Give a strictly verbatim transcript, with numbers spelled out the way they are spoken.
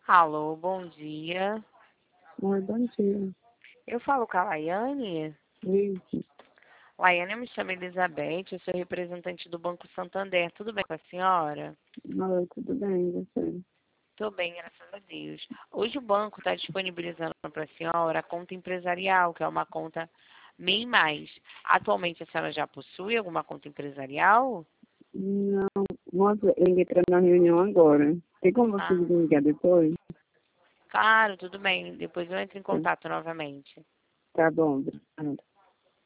Alô, bom dia. Oi, bom dia. Eu falo com a Laiane. Isso. Laiane, eu me chamo Elizabeth, eu sou representante do Banco Santander. Tudo bem com a senhora? Oi, tudo bem, e você? Estou bem, graças a Deus. Hoje o banco está disponibilizando para a senhora a conta empresarial, que é uma conta M E I mais. Atualmente a senhora já possui alguma conta empresarial? Não, moça, eu liguei para uma reunião agora. Tem como você Ah, me ligar depois? claro, tudo bem. Depois eu entro em contato novamente. Tá bom, obrigada.